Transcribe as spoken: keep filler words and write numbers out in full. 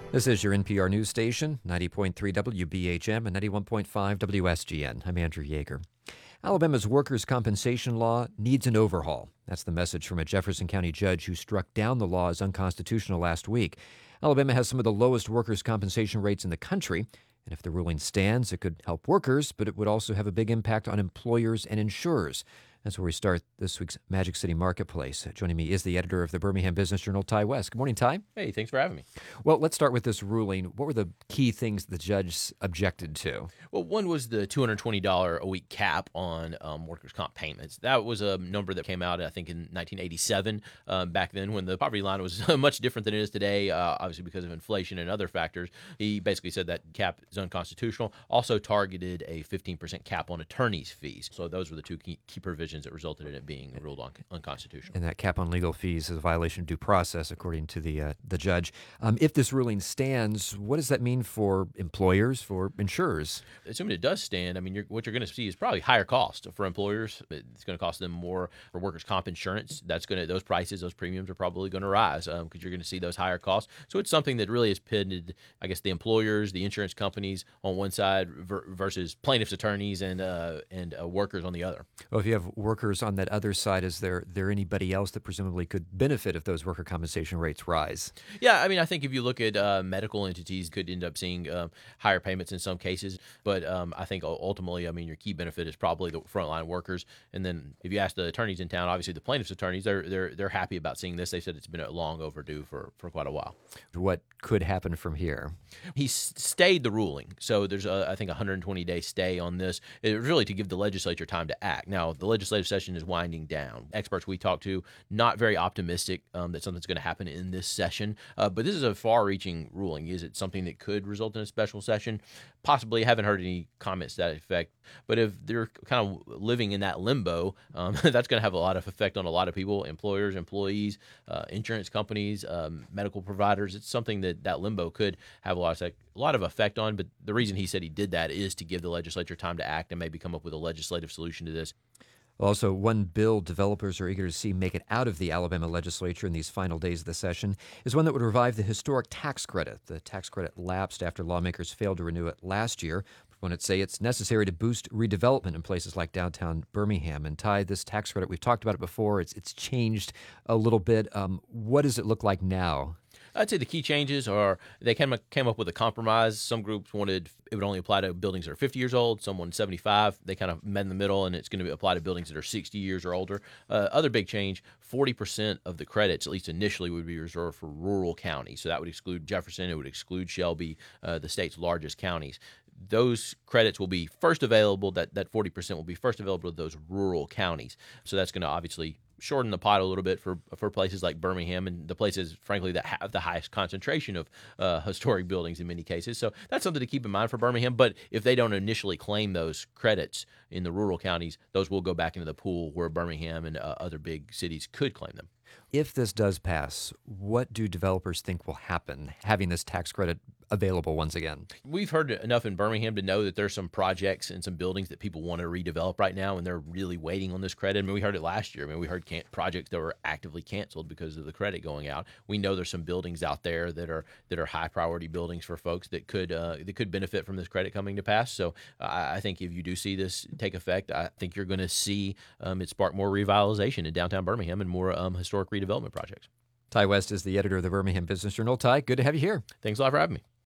This is your N P R news station, ninety point three W B H M and ninety-one point five W S G N. I'm Andrew Yeager. Alabama's workers' compensation law needs an overhaul. That's the message from a Jefferson County judge who struck down the law as unconstitutional last week. Alabama has some of the lowest workers' compensation rates in the country, and if the ruling stands, it could help workers, but it would also have a big impact on employers and insurers. That's where we start this week's Magic City Marketplace. Joining me is the editor of the Birmingham Business Journal, Ty West. Good morning, Ty. Hey, thanks for having me. Well, let's start with this ruling. What were the key things the judge objected to? Well, one was the two hundred twenty dollars a week cap on um, workers' comp payments. That was a number that came out, I think, in nineteen eighty-seven, um, back then when the poverty line was much different than it is today, uh, obviously because of inflation and other factors. He basically said that cap is unconstitutional. Also targeted a fifteen percent cap on attorneys' fees. So those were the two key, key provisions that resulted in it being ruled un- unconstitutional. And that cap on legal fees is a violation of due process, according to the uh, the judge. Um, if this ruling stands, what does that mean for employers, for insurers? Assuming it does stand, I mean, you're, what you're going to see is probably higher cost for employers. It's going to cost them more for workers' comp insurance. That's going to those prices, those premiums are probably going to rise because um, you're going to see those higher costs. So it's something that really has pitted, I guess, the employers, the insurance companies on one side ver- versus plaintiffs' attorneys and uh, and uh, workers on the other. Well, if you have workers on that other side, is there there anybody else that presumably could benefit if those worker compensation rates rise? Yeah, I mean, I think if you look at uh, medical entities, could end up seeing uh, higher payments in some cases. But um, I think ultimately, I mean, your key benefit is probably the frontline workers. And then if you ask the attorneys in town, obviously the plaintiffs' attorneys, they're they're they're happy about seeing this. They said it's been long overdue for, for quite a while. What could happen from here? He s- stayed the ruling. So there's, a, I think, a one hundred twenty day stay on this. It was really to give the legislature time to act. Now, the legislative session is winding down. Experts we talked to, not very optimistic um, that something's going to happen in this session. Uh, but this is a far-reaching ruling. Is it something that could result in a special session? Possibly. Haven't heard any comments to that effect. But if they're kind of living in that limbo, um, that's going to have a lot of effect on a lot of people, employers, employees, uh, insurance companies, um, medical providers. It's something that that limbo could have a lot of sec- a lot of effect on. But the reason he said he did that is to give the legislature time to act and maybe come up with a legislative solution to this. Also, one bill developers are eager to see make it out of the Alabama legislature in these final days of the session is one that would revive the historic tax credit. The tax credit lapsed after lawmakers failed to renew it last year. Proponents say it's necessary to boost redevelopment in places like downtown Birmingham. And Ty, this tax credit, we've talked about it before, it's it's changed a little bit. Um, what does it look like now? I'd say the key changes are they came came up with a compromise. Some groups wanted it would only apply to buildings that are fifty years old. Some wanted seventy-five. They kind of met in the middle, and it's going to apply to buildings that are sixty years or older. Uh, other big change, forty percent of the credits, at least initially, would be reserved for rural counties. So that would exclude Jefferson. It would exclude Shelby, uh, the state's largest counties. Those credits will be first available, that, that forty percent will be first available to those rural counties. So that's going to obviously shorten the pot a little bit for for places like Birmingham and the places, frankly, that have the highest concentration of uh, historic buildings in many cases. So that's something to keep in mind for Birmingham. But if they don't initially claim those credits in the rural counties, those will go back into the pool where Birmingham and uh, other big cities could claim them. If this does pass, what do developers think will happen having this tax credit available once again? We've heard enough in Birmingham to know that there's some projects and some buildings that people want to redevelop right now, and they're really waiting on this credit. I mean, we heard it last year. I mean, we heard can- projects that were actively canceled because of the credit going out. We know there's some buildings out there that are that are high priority buildings for folks that could uh, that could benefit from this credit coming to pass. So uh, I think if you do see this take effect, I think you're going to see um, it spark more revitalization in downtown Birmingham and more um, historic redevelopment projects. Ty West is the editor of the Birmingham Business Journal. Ty, good to have you here. Thanks a lot for having me.